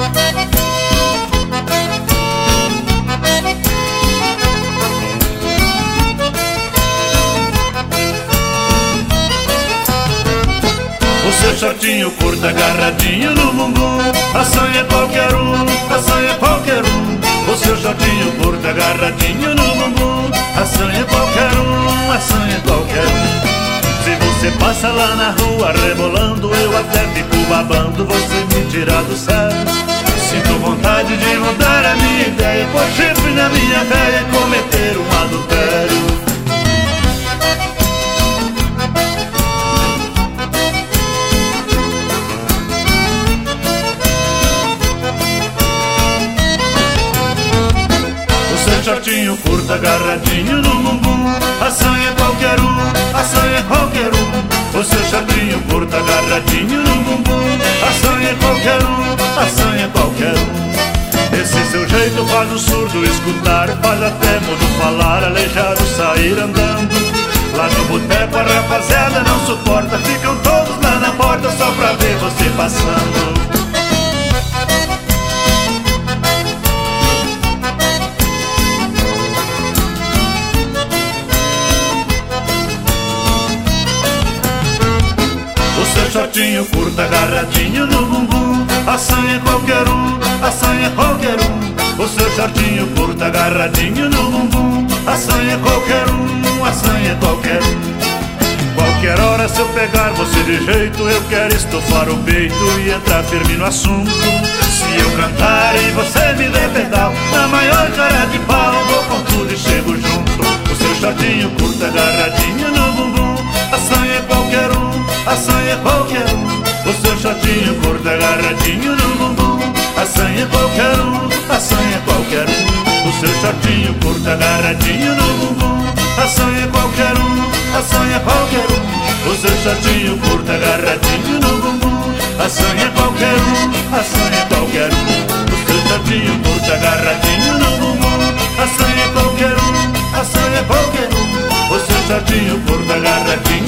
Seu shortinho curto agarradinho no bumbum, assanha qualquer um, assanha qualquer um. O seu shortinho curto agarradinho no bumbum, assanha qualquer um, assanha qualquer um. Se você passa lá na rua rebolando, eu até fico babando, você me tira do sério. Sinto vontade de mudar a minha ideia, pôr chifre na minha veia e cometer um adultério. Shortinho curto agarradinho no bumbum, assanha qualquer um, assanha qualquer um. O seu shortinho curto agarradinho no bumbum, assanha qualquer um, assanha qualquer um. Esse seu jeito faz o surdo escutar, faz até mudo falar, aleijado sair andando. Lá no boteco a rapaziada não suporta, ficam todos lá na porta só pra ver você passando. Shortinho curto agarradinho no bumbum, assanha qualquer um, assanha qualquer um. O seu shortinho curto agarradinho no bumbum, assanha qualquer um, assanha qualquer um. Qualquer hora se eu pegar você de jeito, eu quero estufar o peito e entrar firme no assunto. Se eu cantar e você me der pedal, na maior cara de pau vou com tudo e chego junto. O seu shortinho curto agarradinho no bumbum, assanha qualquer um, assanha qualquer um. O seu shortinho curto agarradinho no bumbum, assanha qualquer um, assanha qualquer um. O seu shortinho curto agarradinho no bumbum, assanha qualquer um, assanha qualquer um. O seu shortinho curto agarradinho no bumbum, assanha qualquer um, assanha qualquer um. O seu shortinho curto agarradinho no bumbum, assanha qualquer um, assanha qualquer um. O seu shortinho curto agarradinho